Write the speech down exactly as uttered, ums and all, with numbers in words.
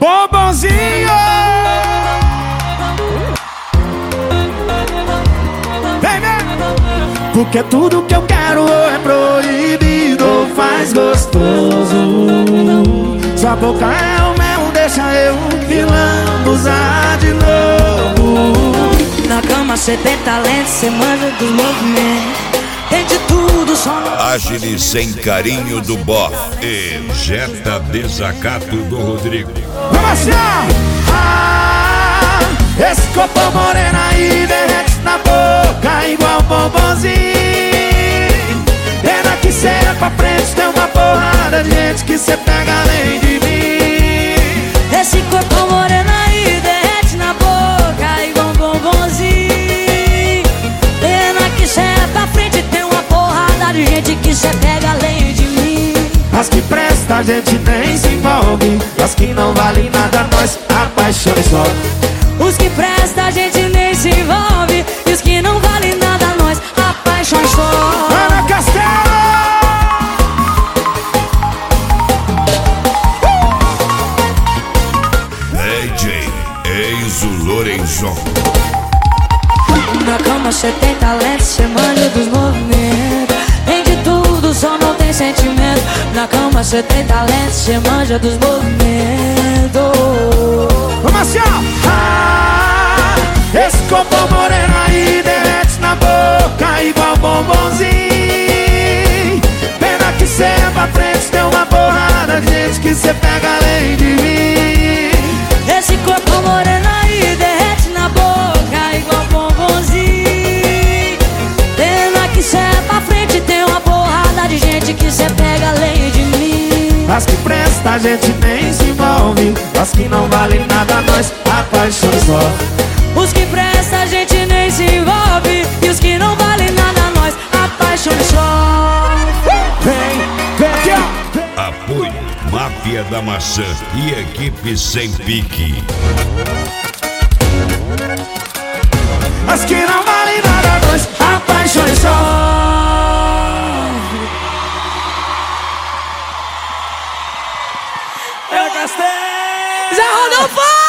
bombonzinho. Vem, vem. Porque tudo que eu quero é proibido ou faz gostoso. Sua boca é o mel, deixa eu vilão usar de novo. Na cama cê tem talento, cê manja dos movimentos. Tem de tudo, só não... Agile sem carinho do Boff. Injeta desacato do Rodrigo. Vamos assim, ó. Ah, esse copo moreno aí derrete na boca igual bombonzinho. Pena que cê é pra frente, tem uma porrada de gente que cê pega além de mim. Esse corpo moreno aí derrete na boca igual um bombonzinho. Pena que cê é pra frente, tem uma porrada de gente que cê pega além de mim. As que presta a gente nem se envolve, as que não valem nada nós apaixona e só. Os que presta a gente nem se envolve, e os que não valem nada nós apaixona e só. Ana Castelo! D J Enzo Lorenzon. Na cama cê tem talento, cê manja dos movimentos. Tem de tudo, só não tem sentimento. Na cama cê tem talento, cê manja dos movimentos. Vamos assim, ó. Ah, esse copo moreno aí derrete na boca igual bombonzinho. Pena que cê é pra frente, tem uma porrada de gente que cê pega além de mim. Esse corpo moreno aí derrete na boca igual bombonzinho. Pena que cê é pra frente, tem uma porrada de gente que cê pega além de mim. As que presta a gente nem se envolve, as que não valem nada nós apaixona só. Os que presta a gente nem se envolve, e os que não valem nada nós apaixona só. Vem, vem aqui, ó. Apoio Máfia da Maçã e equipe sem pique. As que não valem nada nós apaixona só. Já rodou fora!